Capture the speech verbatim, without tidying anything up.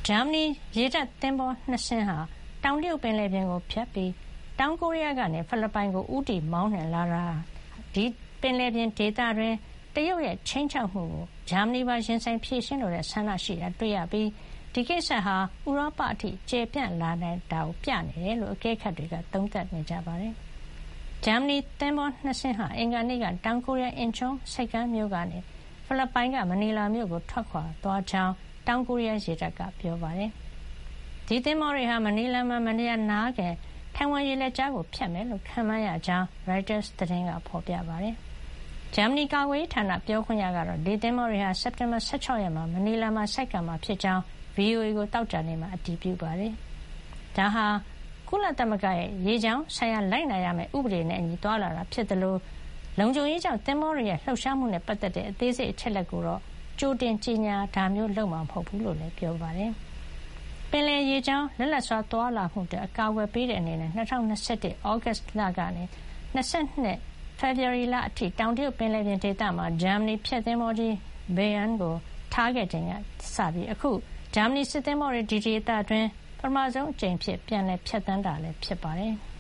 ဂျာမနီရေတပ်သင်္ဘောနှစ်စင်းဟာတောင်တရုတ်ပင်လယ်ပြင်ကိုဖြတ်ပြီးတောင်ကိုရီးယားကနေဖိလစ်ပိုင်ကိုဦးတည်မောင်းနှင်လာတာဒီပင်လယ်ပြင်ဒေသတွင်းတရုတ်ရဲ့ခြိမ်းခြောက်မှုကိုဂျာမနီပါရင်ဆိုင်ဖြေရှင်းလိုတဲ့ဆန္ဒရှိတာတွေ့ရပြီးဒီကိစ္စဟာဥရောပအထိကျေပြန့်လာနေတာကိုပြနေတယ်လို့အကဲခတ်တွေကသုံးသပ်နေကြပါတယ်။ဂျာမနီသင်္ဘောနှစ်စင်းဟာအင်္ဂါနေ့ကတောင်ကိုရီးယားအင်ချွန်းဆိပ်ကမ်းမြို့ကနေဖိလစ်ပိုင်ကမနီလာမြို့ကိုထွက်ခွာသွားကြောင်းတောင်ကိုရီးယားရေတပ်ကပြောပါတယ်။ဒီသင်္ဘောတွေဟာမနီလာမှာမနေ့ကနားခင်ထိုင်ဝမ်ရေလက်ကြားကိုဖြတ်မယ်လို့ခန့်မှန်းရကြောင်း ရိုက်တာသတင်းကဖော်ပြပါတယ်။ဂျာမနီကာကွယ်ရေးဌာနပြောခွင့်ရကတော့ဒီသင်္ဘောတွေဟာစက်တင်ဘာ၁၆ရက်မှာမနီလာမှာဆိုက်ကပ်မှာဖြစ်ကြောင်း ဗွီအိုအေ ကိုသောကြာနေ့မှာအတည်ပြုပါတယ်။ဒါဟာကုလသမဂ္ဂရဲ့ရေကြောင်းဆိုင်ရာလိုက်နာရမယ့်ဥပဒေနဲ့အညီသွားလာတာဖြစ်သလိုလုံခြုံရေးကြောင့်သင်္ဘောတွေရဲ့လှုပ်ရှားမှုနဲ့ပတ်သက်တဲ့အသေးစိတ်အချက်လက်ကိုတော့ကြိုတင်ကြေညာတာမျိုးလုပ်မှာမဟုတ်ဘူးလို့လည်းပြောပါတယ်။ပင်လယ်ရေကြောင်းလက်လက်စွာသွားလာမှုတွေအကာအကွယ်ပေးတဲ့အနေနဲ့၂၀၂၁ ဩဂတ်လကနေ၂၂ ဖေဖော်ဝါရီလအထိတောင်တရုတ်ပင်လယ်ပြင်ဒေသမှာဂျာမနီဖျက်သင်္ဘောကြီးဘေယန်ကိုထားခဲ့ချိန်ကစပြီးအခုဂျာမနီစစ်သင်္ဘောတွေဒီဒေသအတွင်းပထမဆုံးအကြိမ်ဖြစ်ပြန်လည်ဖျက်ဆီးတာလည်းဖြစ်ပါတယ်။